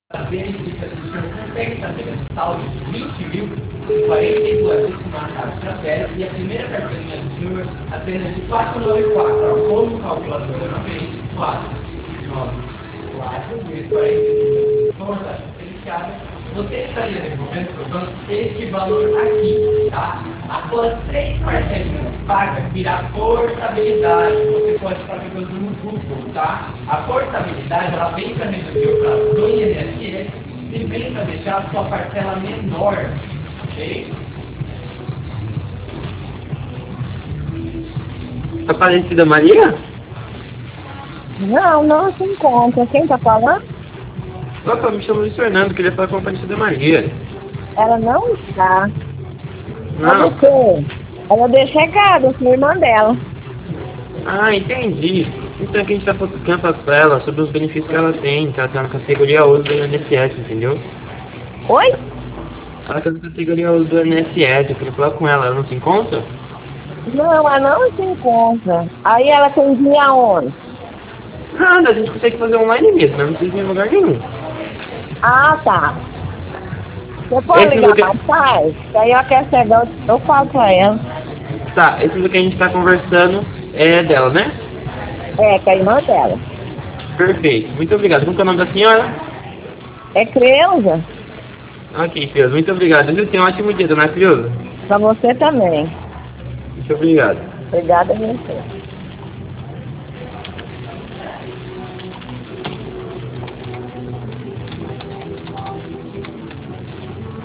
benefício do senhor consegue saber a saldo de 20.042 marcados para férias e a primeira carteirinha do senhor apenas de 494. Como calculador novamente, 4, 9, 4, vezes 42. Conta verificada. Você estaria devolvendo para o banco este valor aqui, tá? Após 3 parcelinhas pagas, virá portabilidade. Você pode estar jogando no Google, tá? A portabilidade, ela vem para reduzir o prazo do INSS e vem para deixar a sua parcela menor, ok? Aparecida Maria? Não se encontra. Quem tá falando? Opa, me chamo Luiz Fernando, queria falar com a Aparecida Maria. Ela não está. Não. Sabe o quê? Ela deixa recado, sua irmã dela. Ah, entendi. Então aqui a gente tá falando pra ela sobre os benefícios que ela tem, que ela tá na categoria uso do INSS, entendeu? Oi? Ela tá na categoria uso do INSS, eu queria falar com ela não se encontra? Não, ela não se encontra. Aí ela tem dia aonde? Nada, a gente consegue fazer online mesmo, não precisa ir em lugar nenhum. Ah, tá. Você pode Esse ligar lugar... mais tarde? Que aí eu quero chegar, eu falo pra ela. Tá, esse lugar que a gente tá conversando é dela, né? É, com a irmã dela. Perfeito, muito obrigado. Como que é o nome da senhora? É Creuza? Ok, Creuza, muito obrigado. Viu? Tenha um ótimo dia, dona Creuza. Pra você também. Muito obrigado. Obrigada a você.